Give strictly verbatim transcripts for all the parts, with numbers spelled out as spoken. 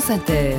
France Inter.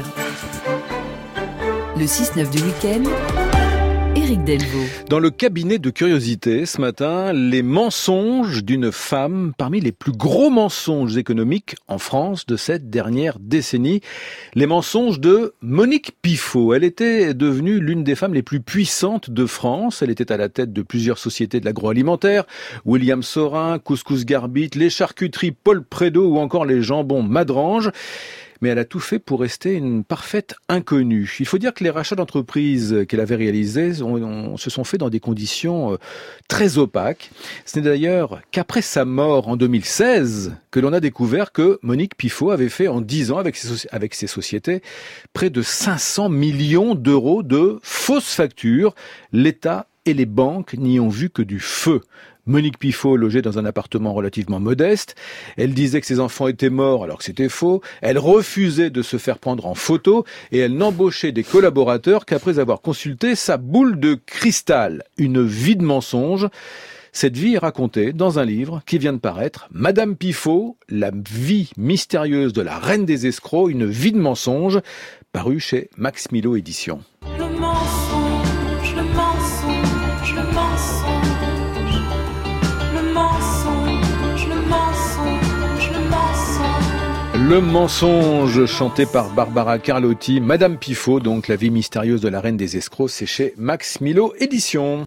Le six neuf du week-end, Éric Delvaux. Dans le cabinet de curiosité, ce matin, les mensonges d'une femme parmi les plus gros mensonges économiques en France de cette dernière décennie. Les mensonges de Monique Piffaut. Elle était devenue l'une des femmes les plus puissantes de France. Elle était à la tête de plusieurs sociétés de l'agroalimentaire. William Saurin, Couscous Garbit, les charcuteries Paul Prédo ou encore les jambons Madrange. Mais elle a tout fait pour rester une parfaite inconnue. Il faut dire que les rachats d'entreprises qu'elle avait réalisés on, on, se sont faits dans des conditions euh, très opaques. Ce n'est d'ailleurs qu'après sa mort en deux mille seize que l'on a découvert que Monique Piffaut avait fait en dix ans avec ses, avec ses sociétés près de cinq cents millions d'euros de fausses factures. L'État et les banques n'y ont vu que du feu. Monique Piffaut logeait dans un appartement relativement modeste. Elle disait que ses enfants étaient morts alors que c'était faux. Elle refusait de se faire prendre en photo et elle n'embauchait des collaborateurs qu'après avoir consulté sa boule de cristal. Une vie de mensonges. Cette vie est racontée dans un livre qui vient de paraître, Madame Piffaut, la vie mystérieuse de la reine des escrocs, une vie de mensonges, paru chez Max Milo Éditions. Le mensonge, le mensonge, le mensonge. Le mensonge, chanté par Barbara Carlotti, Madame Piffaut, donc la vie mystérieuse de la reine des escrocs, c'est chez Max Milo Éditions.